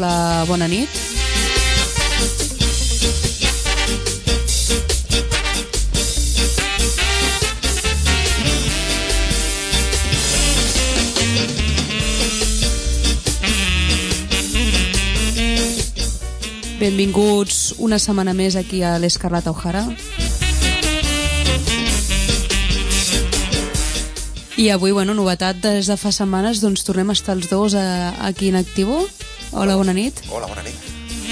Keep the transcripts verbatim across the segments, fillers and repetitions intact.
Hola, bona nit. Benvinguts una setmana més aquí a l'Escarlata O'Hara. I avui, bueno, novetat des de fa setmanes, doncs tornem a estar els dos a, aquí en Activo. Hola, bona nit. Hola, bona nit.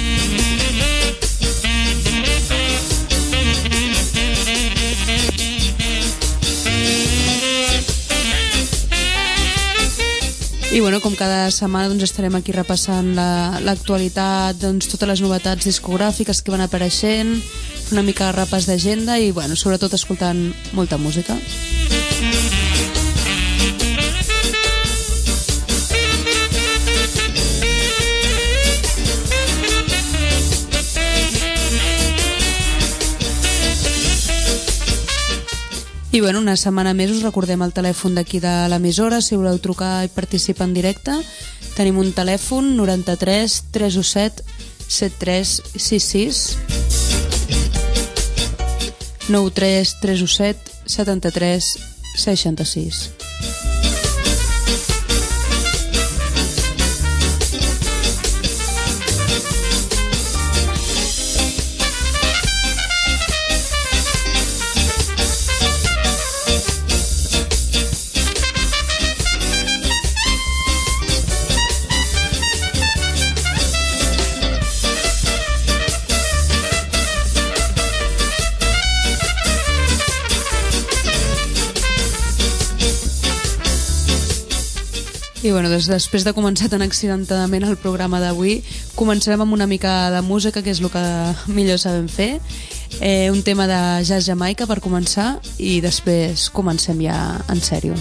I bueno, com cada setmana doncs estarem aquí repassant la, l'actualitat, doncs totes les novetats discogràfiques que van apareixent, una mica de repàs d'agenda i bueno, sobretot escoltant molta música. I bueno, una setmana més us recordem el telèfon d'aquí de l'emissora, si voleu trucar i participar en directe. Tenim un telèfon noranta-tres tres cents set set tres sis sis, nou tres tres set setanta-tres seixanta-sis. I bueno, des, després de començar tan accidentadament el programa d'avui, començarem amb una mica de música, que és el que millor sabem fer. Eh, un tema de jazz jamaica per començar i després comencem ja en sèrio.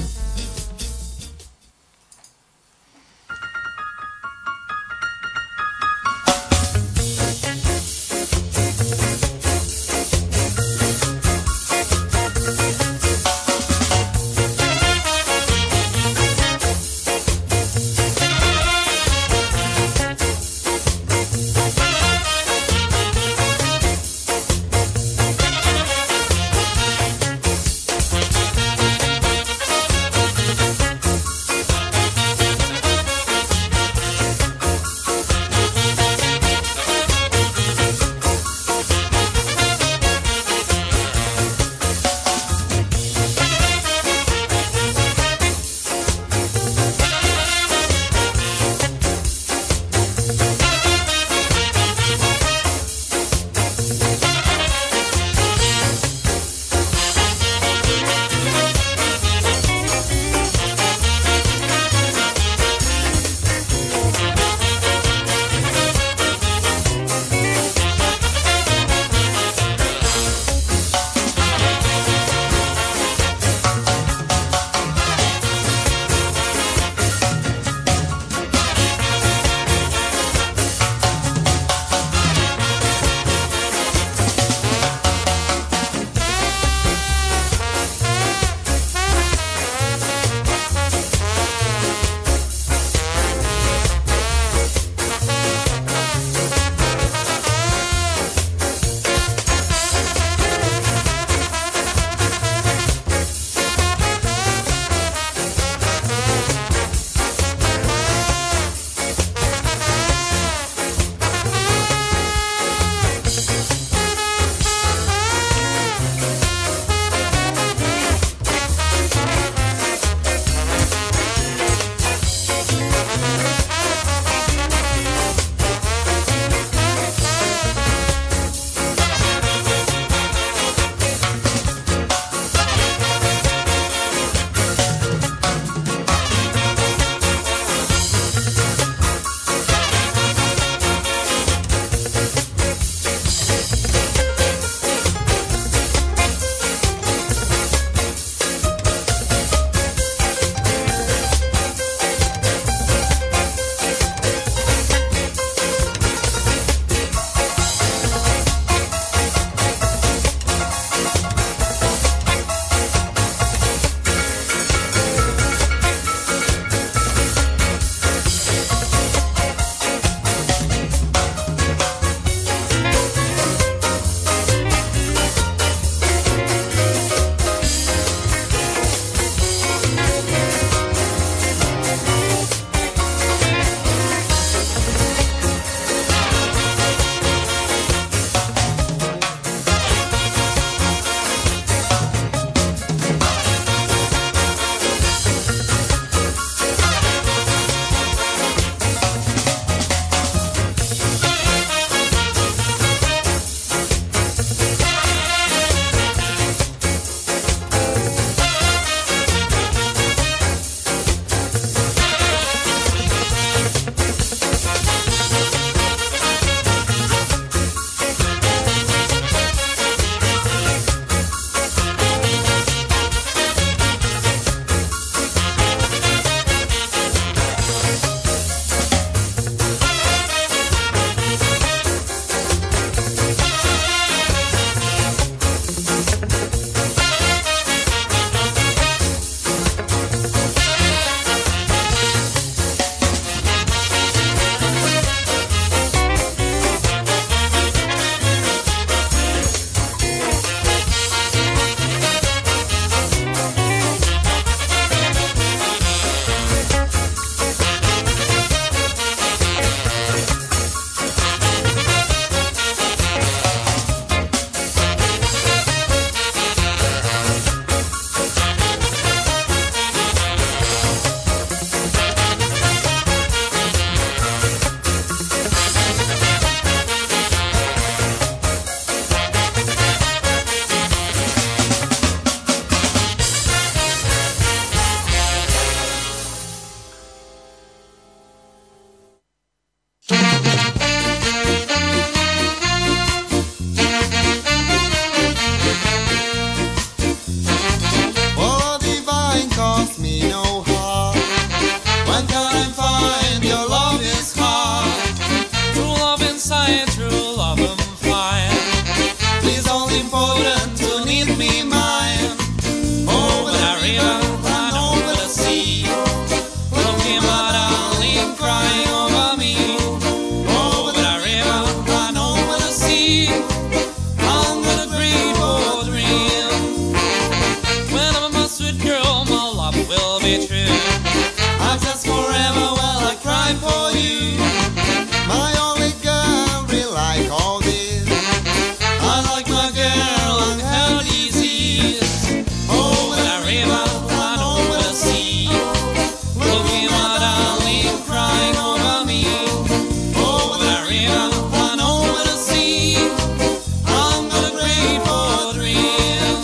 cause me no harm. When can I find your love is hard? True love inside, true love I'm fine. Please only important to need me mine. Over the river and over the sea, looking my darling crying over me. Over the river and over the sea, under the great old dream. When I'm a sweet girl, my love will be true. I've just forever while I cry for you. My only girl, real like all this. I like my girl and her disease. Over the river and over the sea, looking my darling crying over me. Over the river and over the sea, under the great old dream.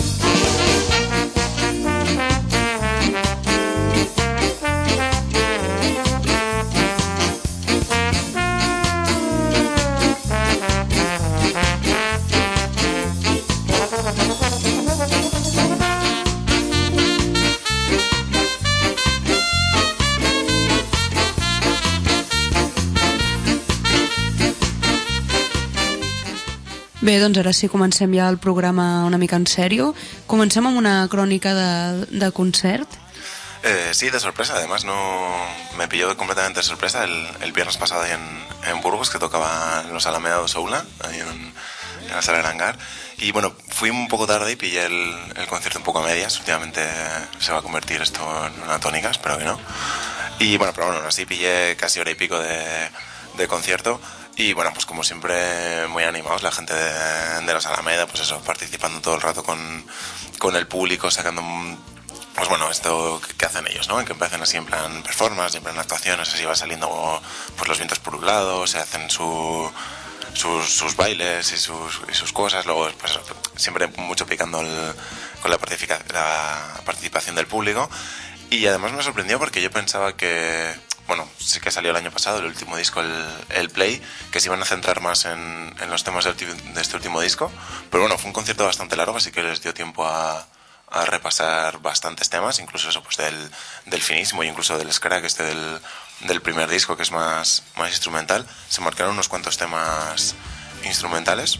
Bé, doncs ara sí, comencem ja el programa una mica en sèrio. Comencem amb una crònica de, de concert. Eh, sí, de sorpresa, además no me pilló completamente de sorpresa el, el viernes pasado ahí en, en Burgos, que tocaba los Alameda dos Soula, ahí en, en la sala del hangar. Y bueno, fui un poco tarde y pillé el, el concierto un poco a medias. Últimamente se va a convertir esto en una tónica, espero que no. Y bueno, pero bueno, así pillé casi hora y pico de, de concierto. Y bueno, pues como siempre muy animados, la gente de, de los Alameda, pues eso, participando todo el rato con, con el público, sacando, pues bueno, esto que, que hacen ellos, ¿no? En que empiezan así en plan performance, en plan actuaciones, así va saliendo pues los vientos por un lado, se hacen su, sus, sus bailes y sus, y sus cosas, luego pues eso, siempre mucho picando el, con la, participa, la participación del público. Y además me sorprendió porque yo pensaba que, bueno, sí que salió el año pasado el último disco, el, el Play, que se iban a centrar más en, en los temas del, de este último disco, pero bueno, fue un concierto bastante largo, así que les dio tiempo a, a repasar bastantes temas, incluso eso pues del, del finísimo, incluso del scratch este del, del primer disco, que es más, más instrumental. Se marcaron unos cuantos temas instrumentales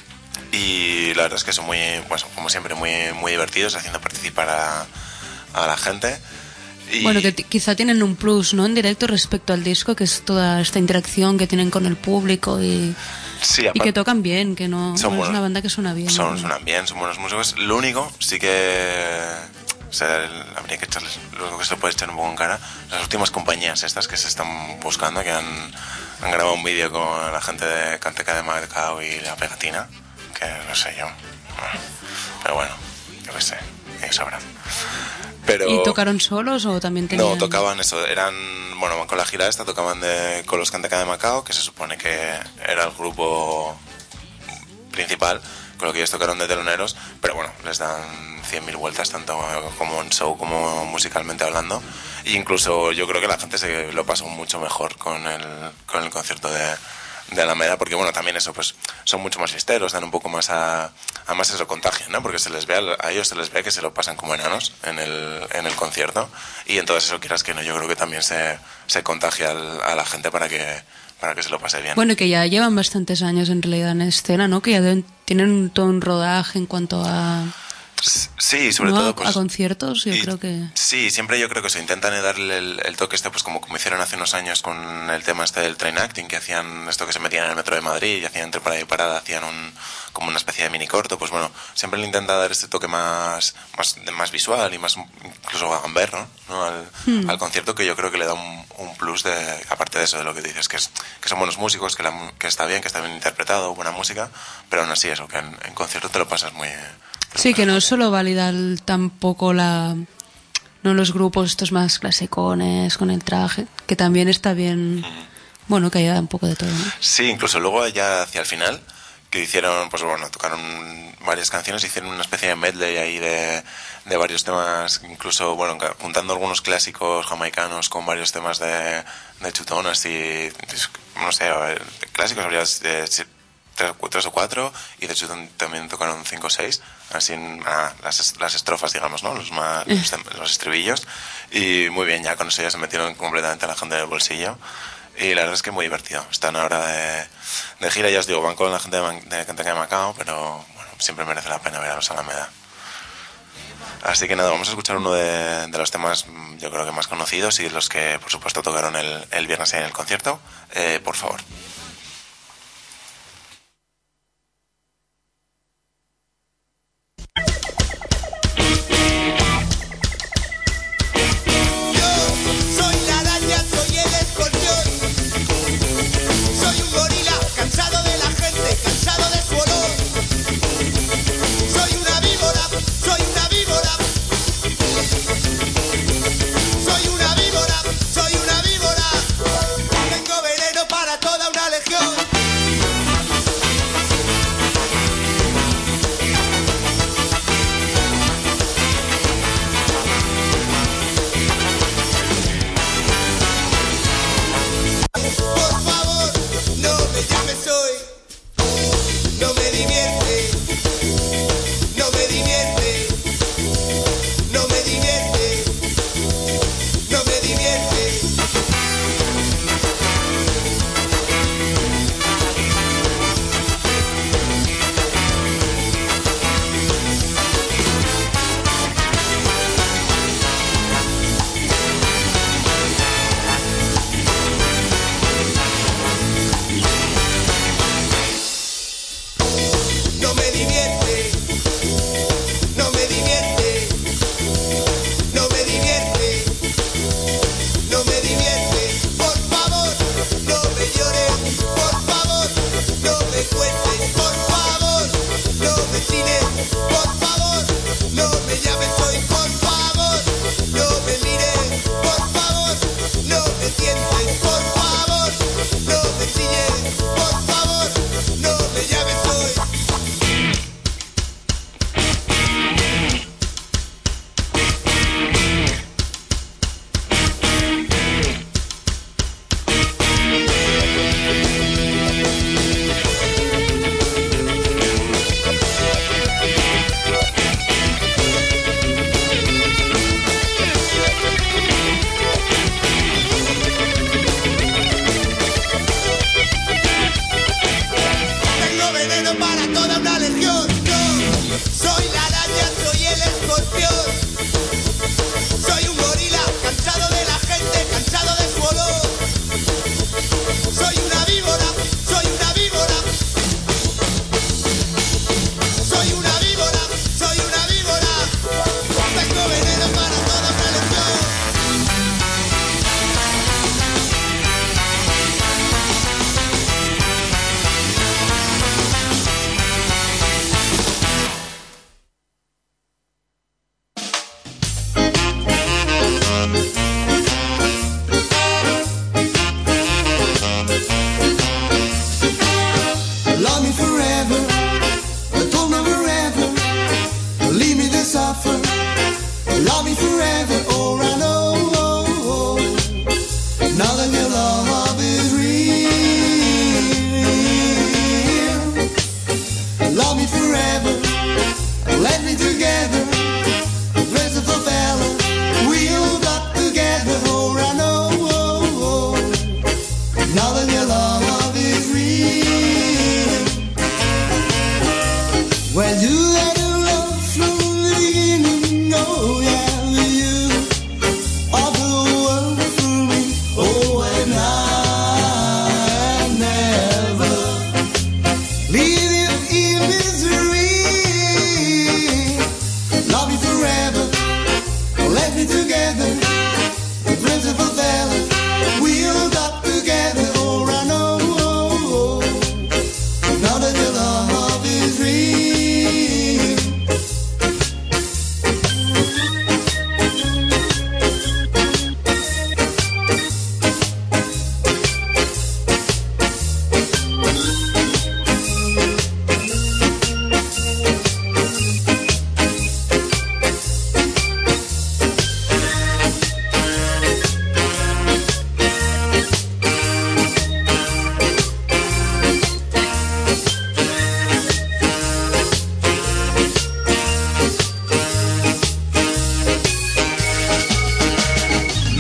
y la verdad es que son muy, pues, como siempre, muy, muy divertidos, haciendo participar a, a la gente. Y... Bueno, que t- quizá tienen un plus, ¿no?, en directo respecto al disco, que es toda esta interacción que tienen con el público y, sí, y que tocan bien, que no, no buenos, es una banda que suena bien. Son, ¿no? Suenan bien, son buenos músicos. Lo único, sí que... O sea, habría que echarles, lo que se puede echar un poco en cara, las últimas compañías estas que se están buscando, que han, han grabado un vídeo con la gente de Canteca de Macao y La Pegatina, que no sé yo. Pero bueno, yo qué sé, ellos sabrán. Pero, ¿y tocaron solos o también tenían...? No, tocaban eso, eran, bueno, con la gira esta tocaban de, con los Canteca de Macao, que se supone que era el grupo principal, con lo que ellos tocaron de teloneros, pero bueno, les dan cien mil vueltas, tanto como en show como musicalmente hablando, e incluso yo creo que la gente se lo pasó mucho mejor con el, con el concierto de, de Alameda, porque bueno, también eso, pues son mucho más fiesteros, dan un poco más a, además eso contagian, ¿no? Porque se les ve, a ellos se les ve que se lo pasan como enanos en el, en el concierto, y entonces eso, quieras que no, yo creo que también se, se contagia al, a la gente para que, para que se lo pase bien. Bueno, que ya llevan bastantes años en realidad en escena, ¿no? Que ya deben, tienen todo un rodaje en cuanto a... Sí, sobre ¿no? todo a, pues, a conciertos, yo y, creo que... Sí, siempre yo creo que se intentan darle el, el toque este, pues como, como hicieron hace unos años con el tema este del train acting, que hacían esto que se metían en el metro de Madrid y hacían entre parada y parada, hacían un, como una especie de mini corto, pues bueno, siempre le intenta dar este toque más, más, más visual y más incluso gamberro, ¿no? Al, hmm. al concierto, que yo creo que le da un, un plus, de aparte de eso, de lo que dices, que, es, que son buenos músicos, que, la, que está bien, que está bien interpretado, buena música, pero aún así eso, que en, en concierto te lo pasas muy... Sí, que no es solo validar tampoco la, no los grupos estos más clasicones con el traje, que también está bien, mm. bueno, que haya un poco de todo, ¿no? Sí, incluso luego ya hacia el final, que hicieron, pues bueno, tocaron varias canciones, hicieron una especie de medley ahí de, de varios temas, incluso, bueno, juntando algunos clásicos jamaicanos con varios temas de, de chutonas y, no sé, clásicos, habría de tres, tres o cuatro, y de hecho también tocaron cinco o seis, así en ah, las, las estrofas, digamos, ¿no? Los, más, los, los estribillos, y muy bien, ya con eso ya se metieron completamente a la gente del bolsillo, y la verdad es que muy divertido. Están ahora de, de gira, ya os digo, van con la gente de, de Kentucky de Macao, pero bueno, siempre merece la pena ver a los Alameda. Así que nada, vamos a escuchar uno de, de los temas, yo creo que más conocidos y los que por supuesto tocaron el, el viernes en el concierto. Eh, por favor. Soy una víbora, tengo veneno para toda una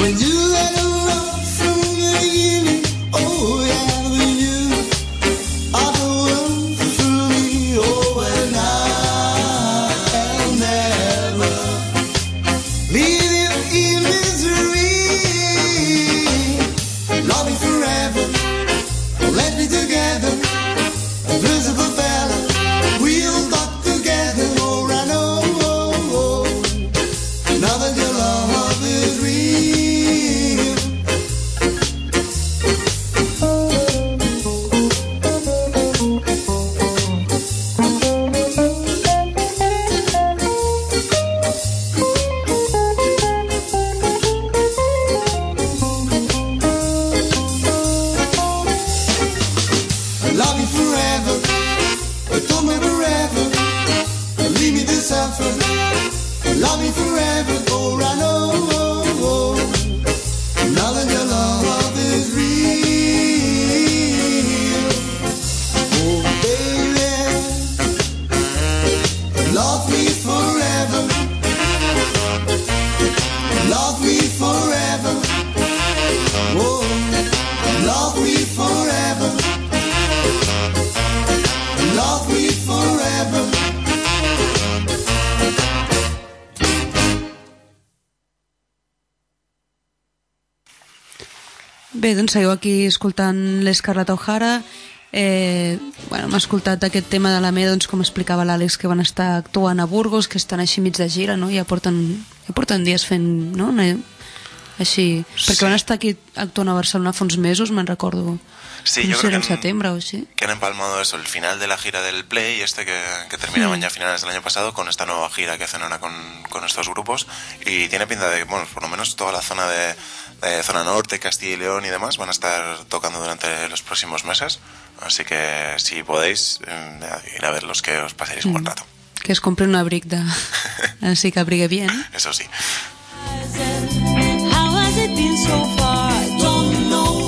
When you let it roll from the beginning, oh yeah, when you are the one for me, oh and I'll never leave you in misery. Love me forever, let me together, invisible fella, we'll talk together, oh I know, oh, oh. Now that your love is real. Love you forever, don't me forever, leave me to suffer. Love me forever, oh I know, oh, oh. Now that your love is real, oh baby, love me forever, love me forever, oh, love me forever. Love me forever. Bé, doncs seguiu aquí escoltant l'Scarlett O'Hara. Eh, bueno, hem escoltat aquest tema de la M E, doncs, com explicava l'Àlex, que van estar actuant a Burgos, que estan així mig de gira, no? Ja porten, ja porten dies fent, no? Així, sí. Perquè van estar aquí actuant a Barcelona fa uns mesos, me'n recordo. Sí, no yo sé, creo en que septiembre o sí. Que han empalmado eso, el final de la gira del Play, este que, que terminaban Mm. ya a finales del año pasado, con esta nueva gira que hacen ahora con, con estos grupos. Y tiene pinta de que, bueno, por lo menos toda la zona de, de zona norte, Castilla y León y demás, van a estar tocando durante los próximos meses. Así que si podéis, eh, ir a verlos, que os pasaréis un buen rato. Que es compre un abric de... Así que abrigue bien. Eso sí. How has it been so far? I don't know.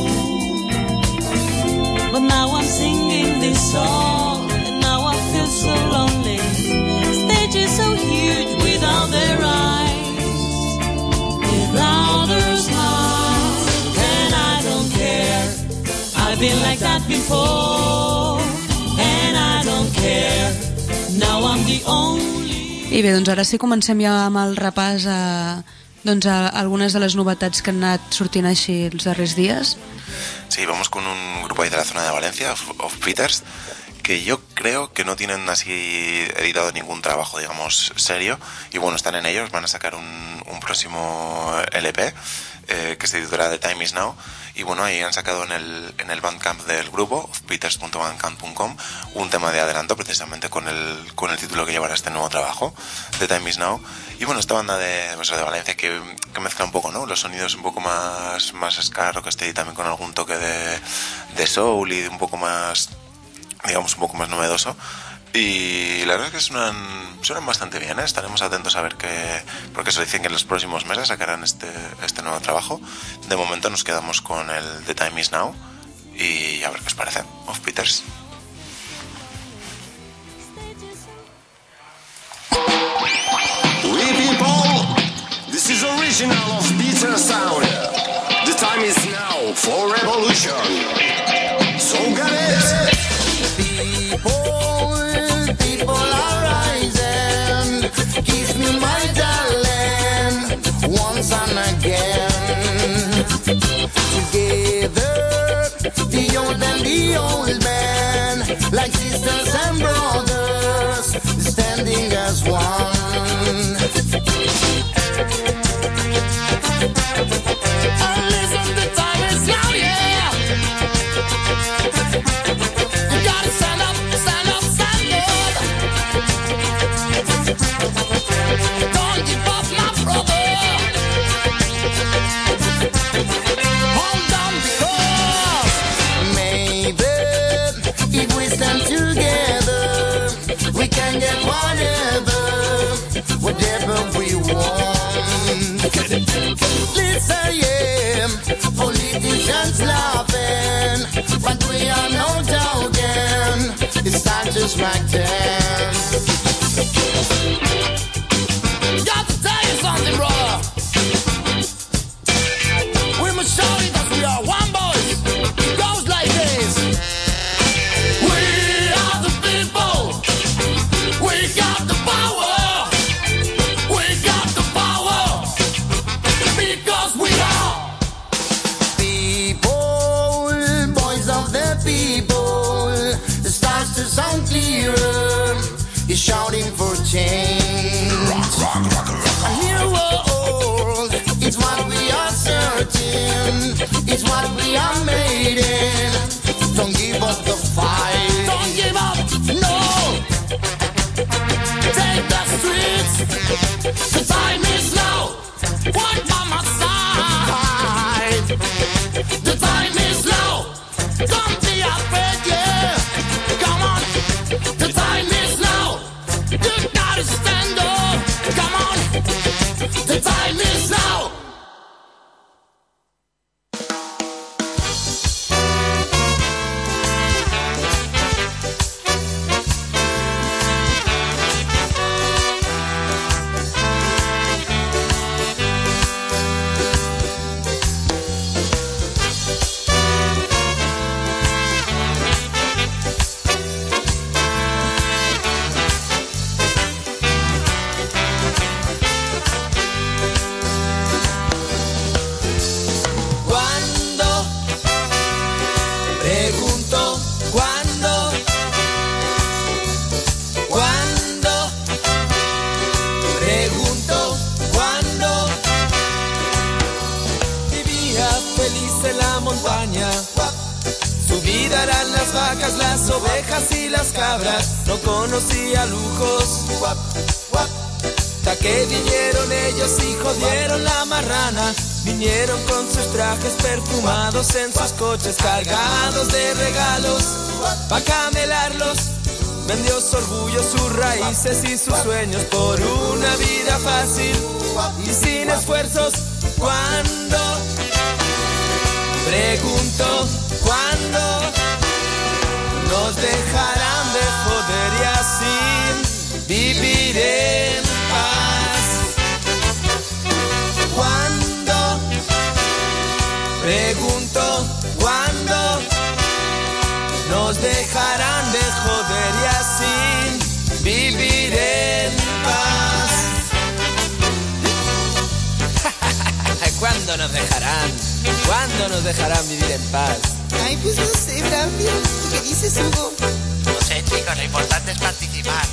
But now I'm singing this song, and now I feel so lonely. Stage is so huge without their eyes, without their smiles, and I don't care. I've been like that before, and I don't care. Now I'm the only. I bé, doncs ara sí comencem ja amb el repàs a, doncs a algunes de les novetats que han anat sortint així els darrers dies. Sí, vamos con un grupo ahí de la zona de Valencia, Of, Of Peters, que yo creo que no tienen así editado ningún trabajo, digamos, serio, y bueno, están en ellos, van a sacar un, un próximo L P, eh, que se titula The Time Is Now, y bueno, ahí han sacado en el, en el Bandcamp del grupo, of peters punto bandcamp punto com, un tema de adelanto precisamente con el, con el título que llevará este nuevo trabajo, The Time Is Now. Y bueno, esta banda de, pues, de Valencia que, que mezcla un poco, ¿no? Los sonidos un poco más, más ska, rocksteady, también con algún toque de, de soul y un poco más, digamos, un poco más novedoso. Y la verdad es que suenan, suenan bastante bien, ¿eh? Estaremos atentos a ver qué, porque se dicen que en los próximos meses sacarán este, este nuevo trabajo. De momento nos quedamos con el The Time Is Now y a ver qué os parece. Of Peters. We people, this is original of Peter sound. The time is now for revolution. So get it. People, people are rising. Kiss me, my darling, once and again. Together, the old and the old man, like sisters and brothers, standing as one. And listen, the time is now, yeah. You gotta stand up, stand up, stand up. Don't give up, my brother. Hold on, because maybe if we stand together, we can get whatever, whatever we want. Listen, yeah, politicians laughing, but we are no joking. It's time to smack them. Got to tell you something, brother. change. A new world, it's what we are searching, it's what we are made in. Don't give up the fight. Don't give up, no. Take the streets. The time is now. One by my side. The time is now. Don't be afraid, yeah. Come on. The time is now. You gotta stand up. Come on. The time is now. Las ovejas y las cabras, no conocía lujos, hasta que vinieron ellos y jodieron la marrana. Vinieron con sus trajes perfumados en sus coches cargados de regalos, pa' camelarlos. Vendió su orgullo, sus raíces y sus sueños por una vida fácil y sin esfuerzos. ¿Cuándo? Pregunto, ¿cuándo nos dejarán de joder y así vivir en paz? ¿Cuándo? Pregunto, ¿cuándo nos dejarán de joder y así vivir en paz? ¿Cuándo nos dejarán? ¿Cuándo nos dejarán vivir en paz? Ay, pues no sé, Braulio. ¿Qué dices, Hugo? No sé, chicos, lo importante es participar.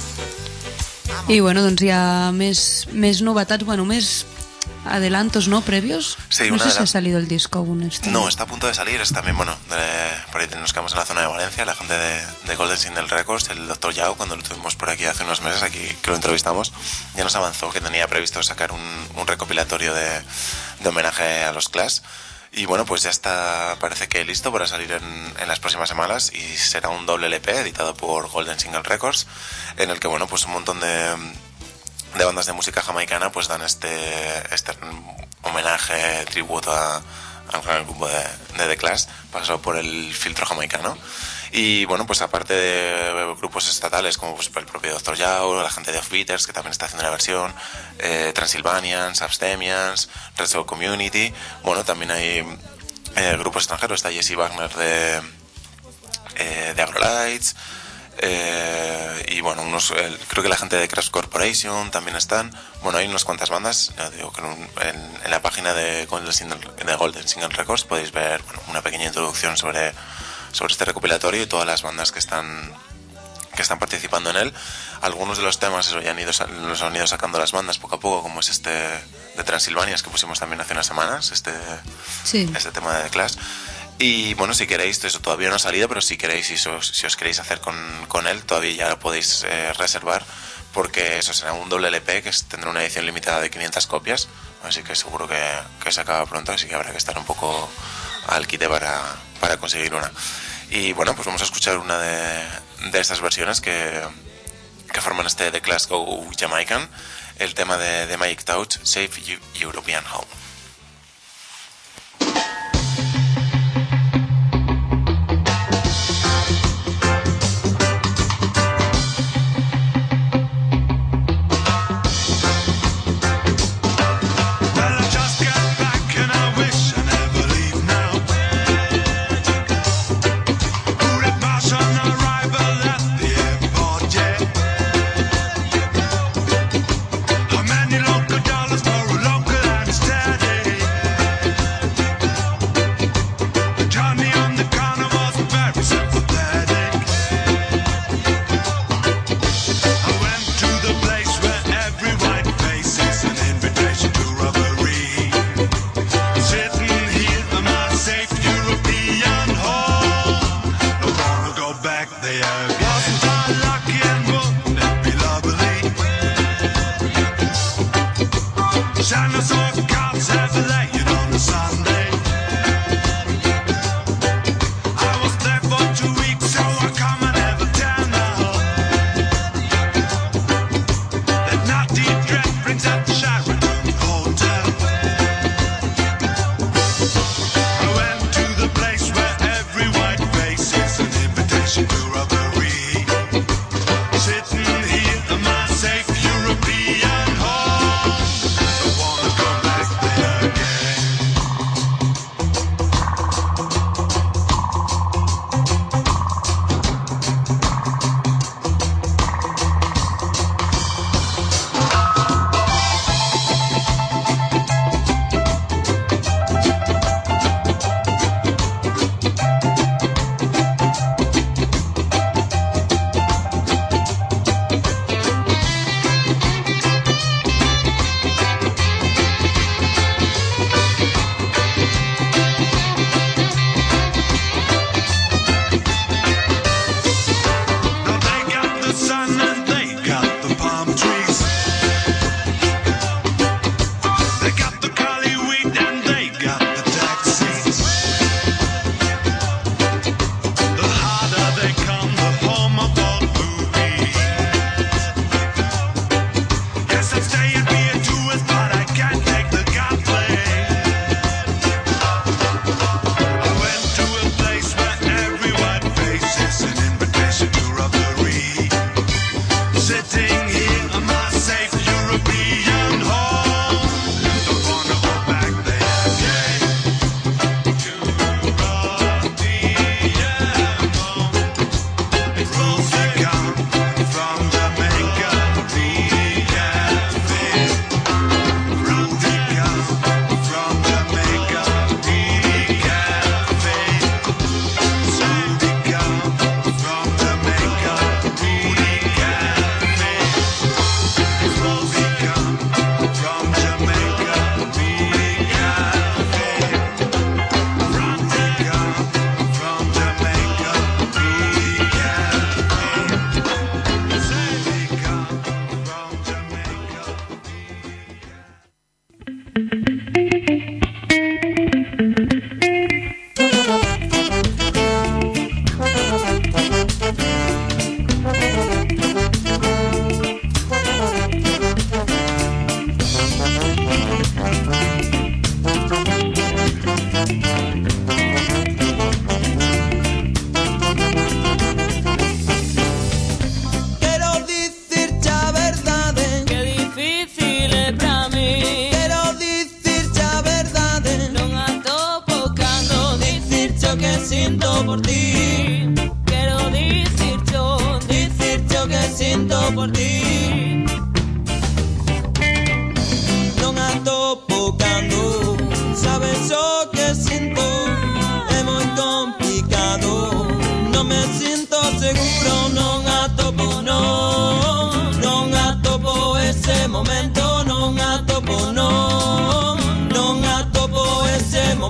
I bueno, doncs hi ha més, més novetats, bueno, més adelantos, ¿no? Previos. Sí, no una sé de si la- ha salido el disco aún. Este. No, está a punto de salir. Es también, bueno, de- por ahí nos quedamos en la zona de Valencia, la gente de, de Golden Single Records, el doctor Yao, cuando lo tuvimos por aquí hace unos meses, aquí que lo entrevistamos, ya nos avanzó que tenía previsto sacar un, un recopilatorio de, de homenaje a los Clash. Y bueno, pues ya está, parece que listo para salir en, en las próximas semanas y será un doble L P editado por Golden Single Records, en el que, bueno, pues un montón de, de bandas de música jamaicana pues dan este, este homenaje, tributo a, al gran grupo de, de The Clash, pasado por el filtro jamaicano. Y bueno, pues aparte de grupos estatales como pues el propio doctor Yao, la gente de Offbeaters, que también está haciendo una versión, eh, Transylvanians, Abstemians, Red Soul Community, bueno, también hay eh, grupos extranjeros, está Jesse Wagner de, eh, de Agrolights, eh, y bueno, unos, el, creo que la gente de Crash Corporation también están. Bueno, hay unas cuantas bandas, ya digo que en, un- en, en la página de Golden Single, de Golden Single Records podéis ver, bueno, una pequeña introducción sobre sobre este recopilatorio y todas las bandas que están que están participando en él. Algunos de los temas eso, ya han ido, sa- los han ido sacando las bandas poco a poco, como es este de Transilvanias que pusimos también hace unas semanas, este, Sí. este tema de The Clash. Y bueno, si queréis, eso todavía no ha salido, pero si queréis, si os, si os queréis hacer con, con él, todavía ya lo podéis eh, reservar, porque eso será un doble L P que es- tendrá una edición limitada de quinientas copias, así que seguro que, que se acaba pronto, así que habrá que estar un poco al quite para, para conseguir una. Y bueno, pues vamos a escuchar una de, de estas versiones que, que forman este The Clash Go Jamaican, el tema de, de Magic Touch, Safe Eu- European Home. Well, I just got back and I wish I never leave now. Good march on arrival at the airport, yeah. How many local dollars for a local anesthetic?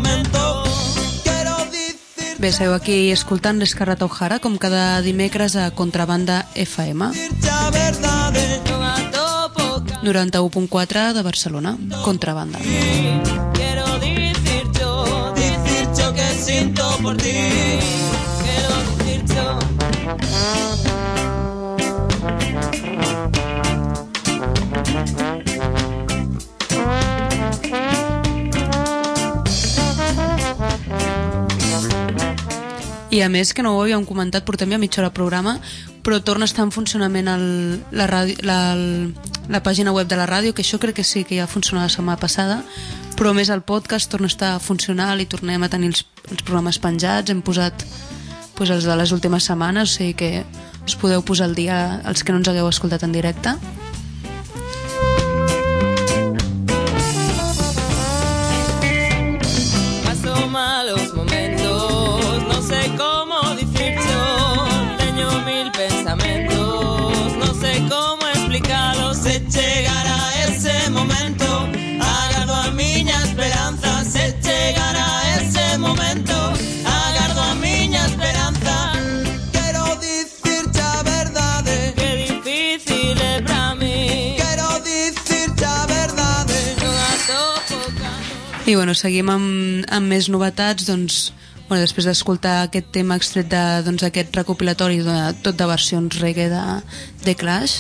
momento. Quiero decir Bé, segueu aquí escoltant l'Escarlata O'Hara com cada dimecres a Contrabanda F M la verdad noranta-u punt quatre de Barcelona. Contrabanda. Quiero decir yo, decir yo que siento por ti. Quiero decir yo. I a més, que no ho havíem comentat, portem ja mitja hora de programa, però torna a estar en funcionament el, la, ràdio, la, el, la pàgina web de la ràdio, que això crec que sí que ja funciona la setmana passada, però més el podcast torna a estar funcional i tornem a tenir els, els programes penjats. Hem posat pues, els de les últimes setmanes, o sigui que us podeu posar al dia els que no ens hagueu escoltat en directe. Paso malos momentos, no sé cómo decir yo. Tengo mil pensamientos, no sé cómo explicarlos. Se llegará ese momento, agardo a miña esperanza. Se llegará ese momento, agardo a miña esperanza. quiero decir la verdad. Qué difícil es para mí. Quiero decir la verdad. I bueno, seguim amb, amb més novetats, doncs, bueno, després d'escoltar aquest tema extret de, doncs, aquest recopilatori de, tot de versions reggae de, de Clash.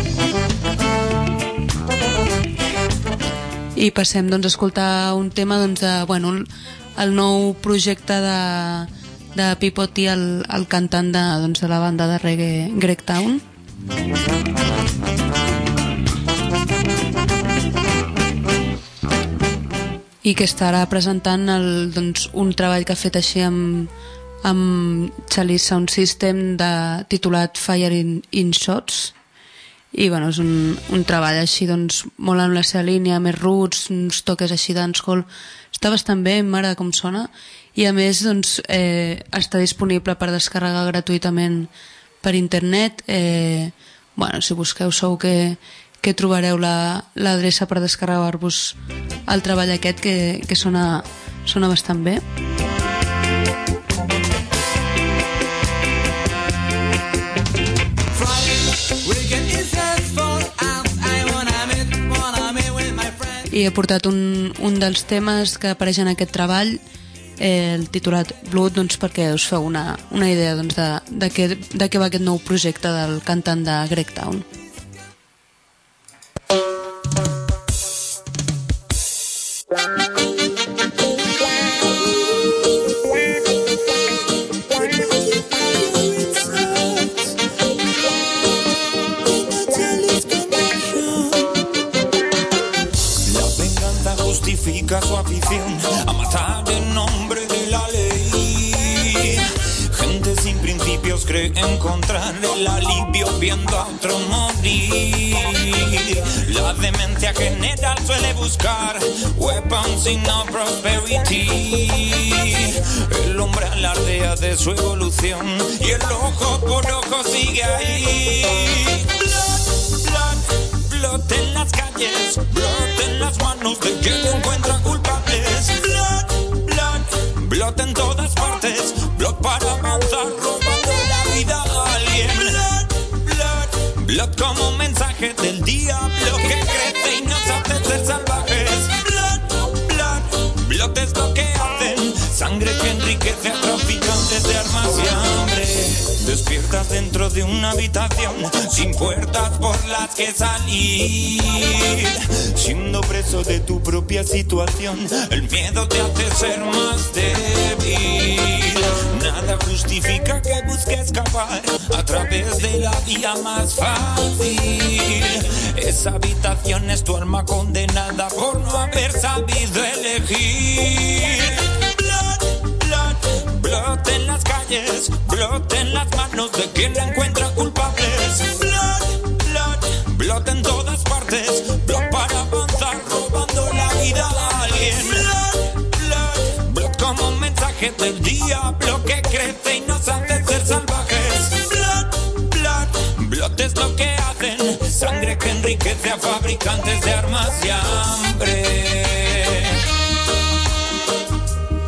I passem doncs, a escoltar un tema doncs, de, bueno, el nou projecte de, de Pipoti, el, el cantant de, doncs, de la banda de reggae Gregtown. I que estarà presentant el, doncs, un treball que ha fet així amb, amb Chalice Sound System de, titulat Fire in, in Shots. I bueno, és un, un treball així doncs, molt en la seva línia, més roots, uns toques així dancehall. Està bastant bé, m'agrada com sona, i a més doncs, eh, està disponible per descarregar gratuïtament per internet. Eh, bueno, si busqueu Sou que que trobareu l'adreça la, per descarregar-vos el treball aquest, que, que sona, sona bastant bé. I he portat un, un dels temes que apareix en aquest treball, eh, el titulat Blood, doncs, perquè us feu una, una idea doncs, de, de, què, de què va aquest nou projecte del cantant de Gregtown. Su afición a matar en nombre de la ley. Gente sin principios cree encontrar el alivio viendo a otro morir. La demencia general suele buscar weapons y no prosperity. El hombre alardea de su evolución y el ojo por ojo sigue ahí. Blood, blood, blood en las calles, blood en las manos de quien encuentra culpables. Blood, blood, blood en todas partes, blood para avanzar, robando la vida a alguien. Blood, blood, blood como mensaje del diablo que crece y nos hace ser salvajes. Blood, blood, blood es lo que hacen, sangre que enriquece a traficantes de armas y hambre. Despiertas dentro de una habitación sin puertas por las que salir, siendo preso de tu propia situación. El miedo te hace ser más débil. Nada justifica que busques escapar a través de la vía más fácil. Esa habitación es tu alma condenada por no haber sabido elegir. Blood, blood, blood en las calles, blood en las manos de quien la encuentra culpables. Blood, blood, blood en todas partes, blood para avanzar, robando la vida a alguien. Blood, blood, blood como un mensaje del diablo que crece y nos hace ser salvajes. Blood, blood, blood es lo que hacen, sangre que enriquece a fabricantes de armas y hambre.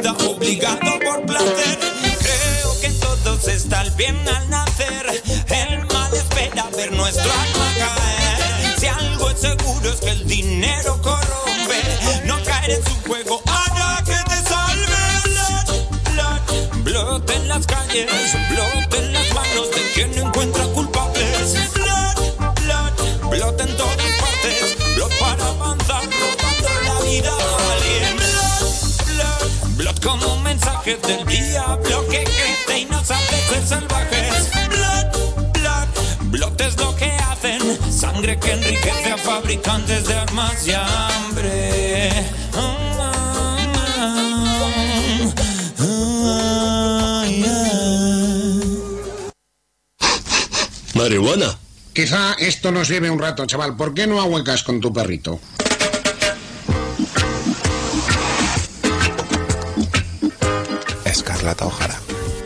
vida, obligado por placer. Creo que todos está el bien al nacer. El mal espera ver nuestro alma caer. Si algo es seguro es que el dinero corrompe. No caer en su juego hará que te salve. Blood, blood, blood en las calles, blood en las manos de quien no encuentra culpables. Blood, blood, blood en todas partes, blood para avanzar, robando la vida a alguien. Blood, blood, blood como mensajes del diablo que crece y nos hace ser salvajes. Blood, blood, blood es lo que hacen, sangre que enriquece a fabricantes de armas y hambre. Marihuana. Quizá esto nos lleve un rato, chaval. ¿Por qué no ahuecas con tu perrito? Escarlata O'Hara.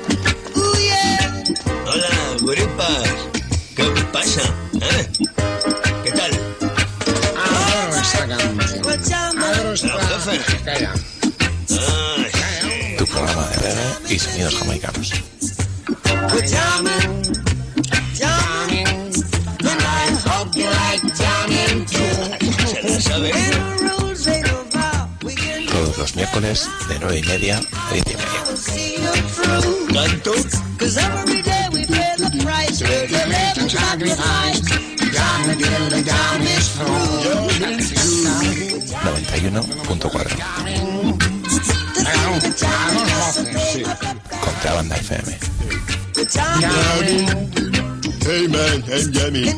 Hola, guaripas. ¿Qué pasa? ¿Eh? ¿Qué tal? Adoro esta canción. Adoro esta... jefe. Calla. Tu programa de reggae y sonidos jamaicanos. Todos los miércoles de nueve y media a diez y media. ¿Tanto? noventa y uno punto cuatro. Contrabanda F M. Hey man, I'm Yummy.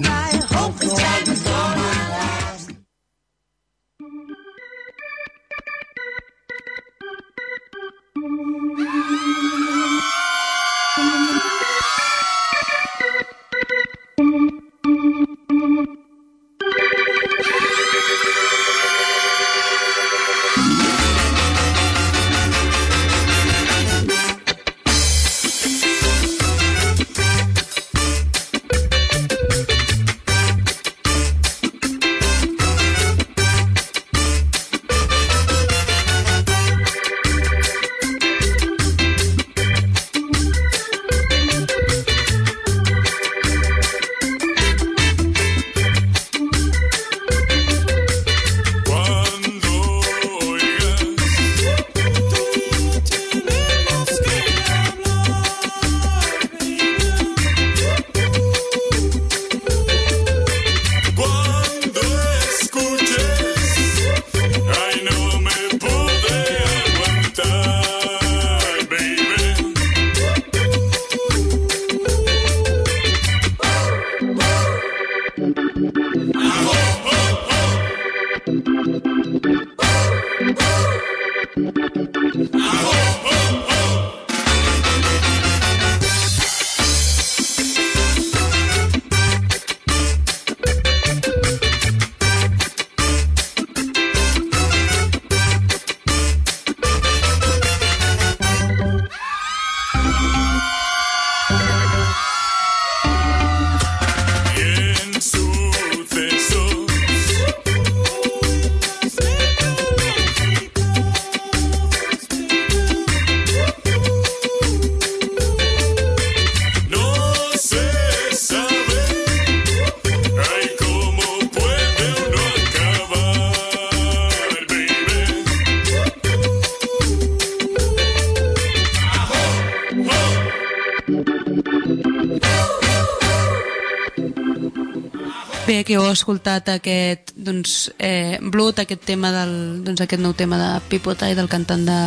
Bé, que heu escoltat aquest, doncs, eh, Blood, aquest tema del, doncs, aquest nou tema de Pipota i del cantant de,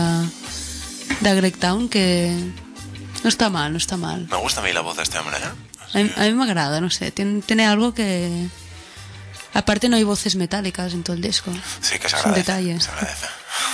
de Greg Town, que no està mal, no està mal. Me gusta a mí la voz de este hombre, ¿eh? A mí, a mí me agrada, no sé, tiene, tiene algo que... Aparte no hay voces metálicas en todo el disco. Sí, que se es un agradece. detalle. Se agradece.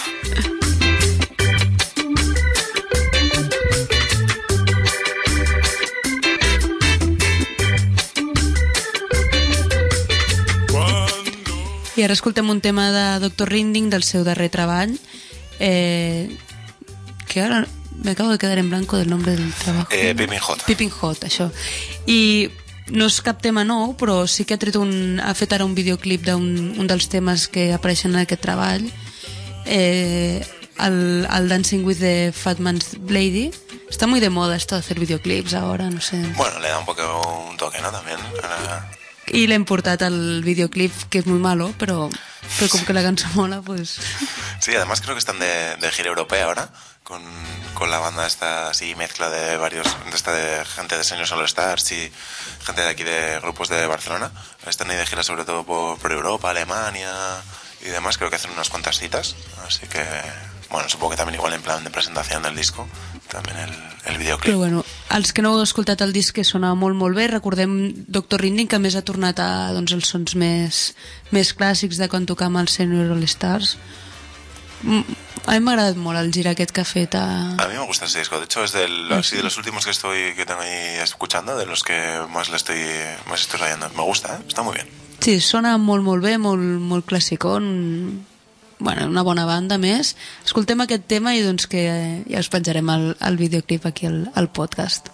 I ara escoltem un tema de doctor Rinding del seu darrer treball, eh, que ara me acabo de quedar en blanco del nombre del treball. Eh, Piping Hot. Piping Hot, això. I no és cap tema nou, però sí que ha tret un, ha fet ara un videoclip d'un un dels temes que apareixen en aquest treball. Eh, al, al Dancing with the Fat Man's Lady. Está muy de moda esto de hacer videoclips ahora, no sé. Bueno, le da un poco un toque, ¿no? También. Ahora... Y le hem portat el videoclip, que es muy malo, pero, pero como que la canción mola, pues... Sí, además creo que están de, de gira europea ahora, con, con la banda esta así mezcla de varios, de esta de gente de Señor All Stars y gente de aquí de grupos de Barcelona. Están ahí de gira sobre todo por, por Europa, Alemania y demás, creo que hacen unas cuantas citas, así que... Bueno, supongo que també igual en plan de presentació del disco, també el, el videoclip. Però bueno, els que no heu escoltat el disc que sona molt molt bé, recordem doctor Rinding, que més ha tornat a doncs, els sons més, més clàssics de quan tocàvem els Senior All Stars. A mi m'ha agradat molt el gir aquest que ha fet a... A mí me gusta ese disco, de hecho es del, así de los últimos que estoy que tengo ahí escuchando, de los que más le estoy más estoy rayando. Me gusta, ¿eh? Está muy bien. Sí, sona molt molt bé, molt, molt classicón. Bueno, una bona banda més. Escoltem aquest tema i doncs que ja us penjarem el, el videoclip aquí al, al podcast.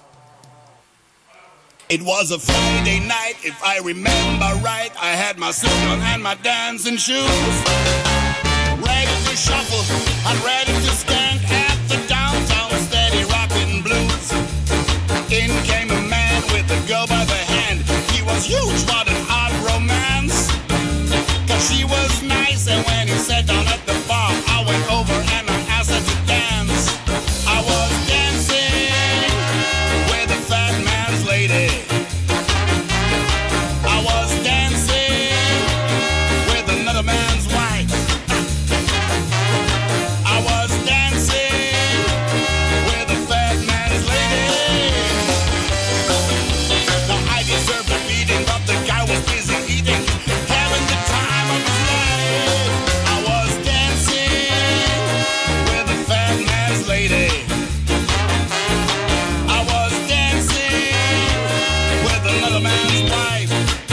It was a Friday night, if I remember right. I had my suit on and my dancing shoes, ready to shuffle and ready to skank at the downtown steady rockin' blues. In came a man with a girl by the hand. He was huge, what an odd romance, 'cause she was nice, and when he sat down at the bar, I went over and I asked her to dance. I was dancing with a fat man's lady. I was dancing with another man's wife. I was dancing with a fat man's lady. Now I deserved a beating, but the guy was busy eating, having the time of his life. I was dancing with a fat man's lady. I was dancing with another man's wife.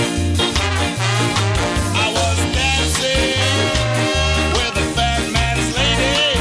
I was dancing with a fat man's lady.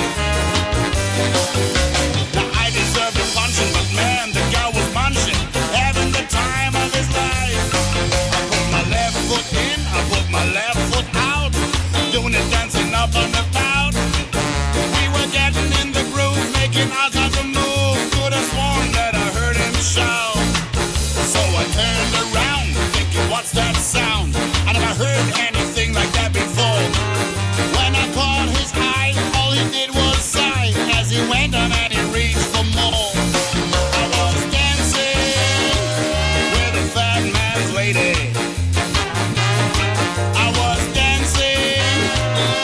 Now I deserved a punching, but man, the guy was munching, having the time of his life. I put my left foot in, I put my left foot out, doing it dancing up and about. We were getting in the groove, making all kinds of moves. Could have sworn that I heard him shout. So I turned around, thinking, what's that sound? I never heard anything like that before. When I caught his eye, all he did was sigh as he went on and he reached for more. I was dancing with a fat man's lady. I was dancing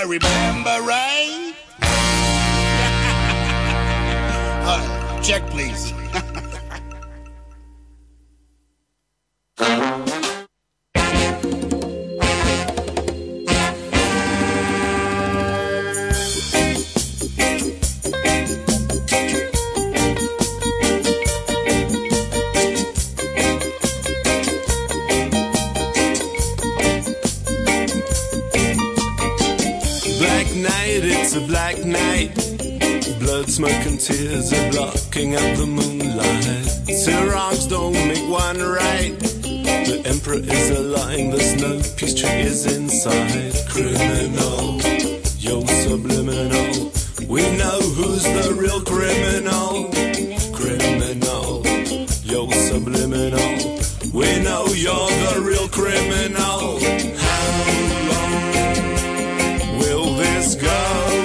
I remember right. uh, check, please. It's a black night. Blood, smoke and tears are blocking out the moonlight. Two wrongs don't make one right. The emperor is a lying, there's no peace tree is inside. Criminal, yo subliminal. We know who's the real criminal. Criminal, yo subliminal. We know you're the real criminal. How long will this go?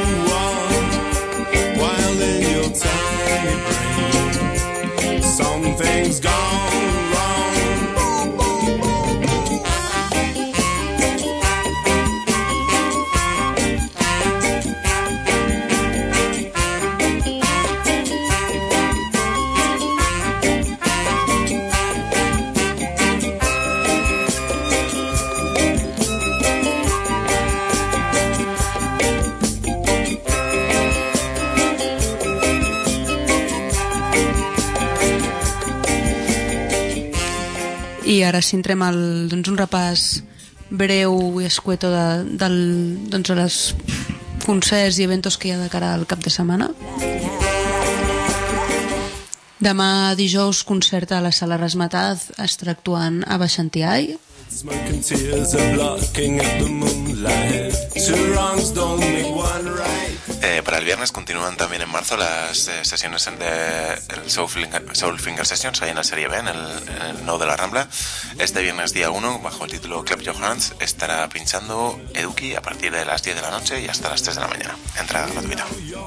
Something's gone wrong. I ara sí entrem al, doncs, un repàs breu i escueto de, del, doncs, les concerts i eventos que hi ha de cara al cap de setmana. Demà dijous concert a la Sala Razmetaz, estarà actuant a Baxantiai. Eh, para el viernes continúan también en marzo las eh, sesiones de el Soulfinger, Soulfinger Sessions ahí en la Serie B, en el, en el Nou de la Rambla. Este viernes día uno, bajo el título Clap Your Hands, estará pinchando Eduki a partir de las diez de la noche y hasta las tres de la mañana. Entrada gratuita.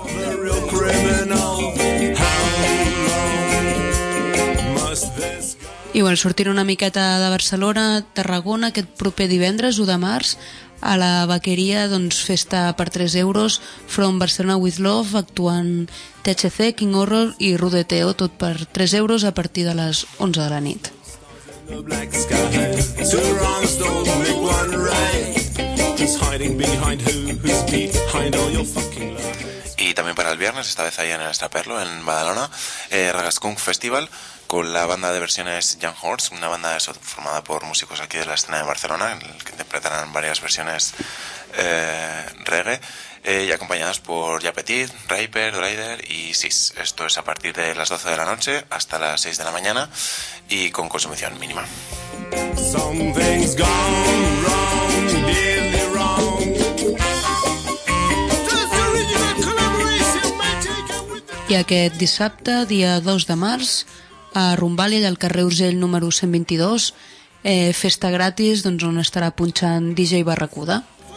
I bueno, sortirà una miqueta de Barcelona, Tarragona, aquest proper divendres, u de març, a la Vaqueria, doncs, festa per tres euros, From Barcelona with Love, actuant T H C, King Horror i Rudeteo, tot per tres euros a partir de les onze de la nit. Y también para el viernes, esta vez ahí en el Estraperlo, en Badalona, eh, Ragaskunk Festival, con la banda de versiones Young Horse, una banda eso, formada por músicos aquí de la escena de Barcelona, que interpretarán varias versiones eh, reggae, eh, y acompañadas por Ya Petit, Raper, Drider y Sis. Esto es a partir de las doce de la noche hasta las seis de la mañana y con consumición mínima. Something's gone wrong, really wrong. I aquest dissabte, dia dos de març, a Rumbàlia, al carrer Urgell número cent vint-i-dos, eh, festa gratis, doncs, on estarà punxant D J Barracuda.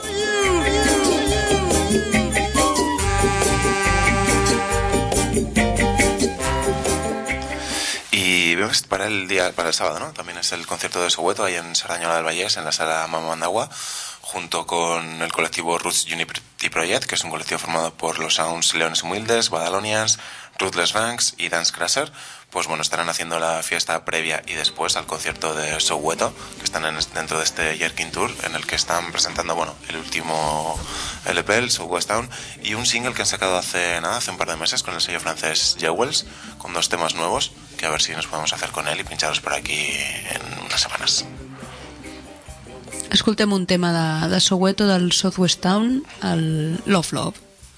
Y para el día, para el sábado, ¿no? También es el concierto de Soweto ahí en Sarañola del Vallès, en la sala Mamandagua, junto con el colectivo Roots Unity Project, que es un colectivo formado por los Sounds Leones Humildes, Badalonians, Ruthless Ranks y Dance Crusher. Pues bueno, estarán haciendo la fiesta previa y después al concierto de Soweto, que están en, dentro de este Jerkin Tour, en el que están presentando, bueno, el último L P, el Southwest Town, y un single que han sacado hace nada, hace un par de meses, con el sello francés Jewels, con dos temas nuevos, que a ver si nos podemos hacer con él y pincharos por aquí en unas semanas. Escoltem un tema de, de Soweto, del Southwest Town, el Love Love.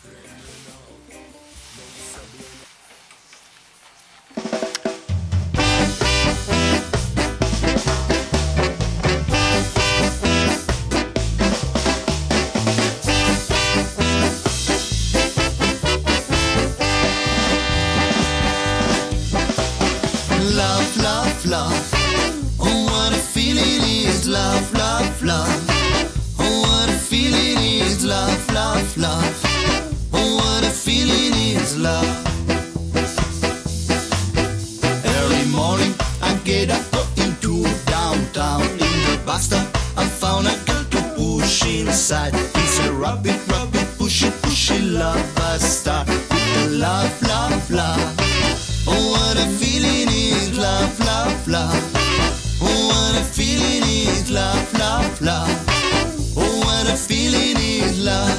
Love, love, love. Oh, what a feeling it is. Love, love, love. Oh, what a feeling it is. Love, love, love. Oh, what a feeling it is. Love. Early morning, I get up, go into downtown. In the bus stop, I found a girl to push inside. It's a rabbit, rabbit. lovers start with the love, love, love. Oh, what a feeling is love, love, love. Oh, what a feeling is love, love, love. Oh, what a feeling is love.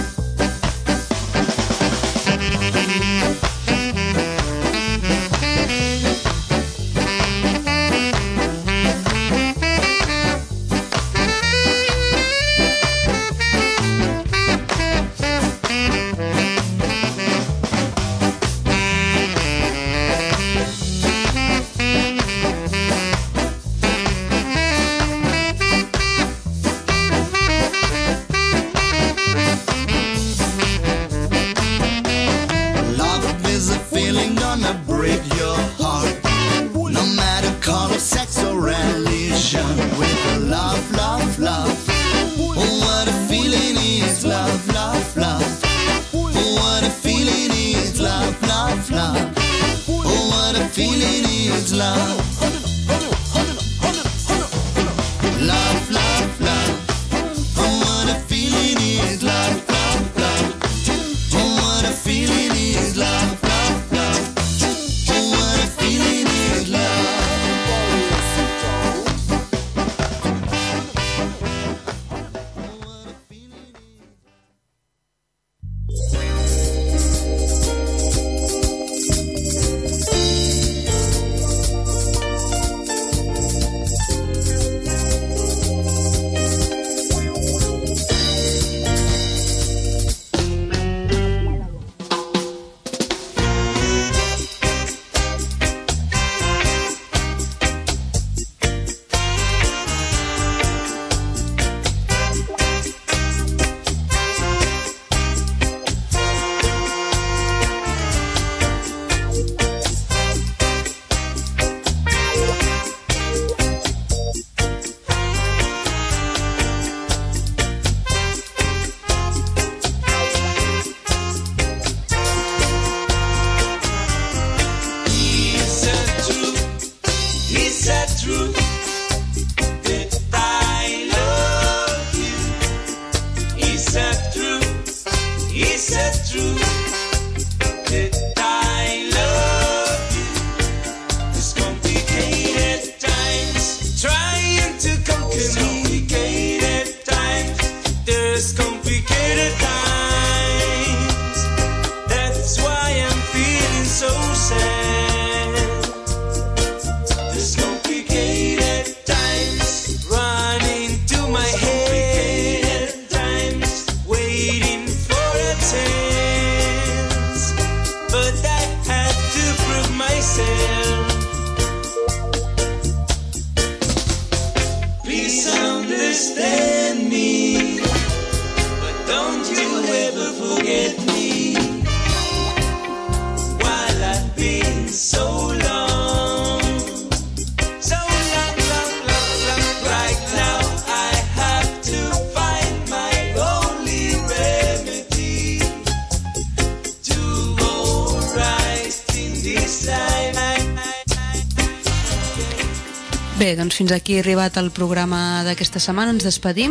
Bé, doncs fins aquí ha arribat el programa d'aquesta setmana. Ens despedim.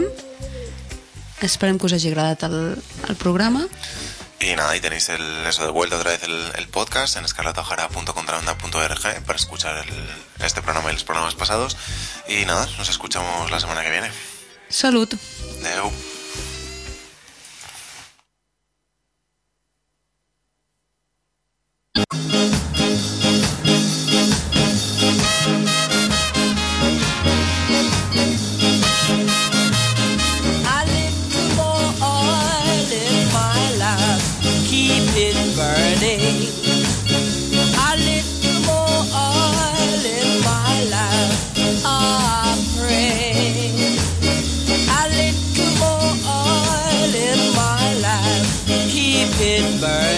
Esperem que us hagi agradat el, el programa. Y nada, ahí tenéis el, eso de vuelta otra vez el, el podcast en escarlata ojara punto contrabanda punto org para escuchar el, este programa y los programas pasados. Y nada, nos escuchamos la semana que viene. Salud. Adeu. Burn.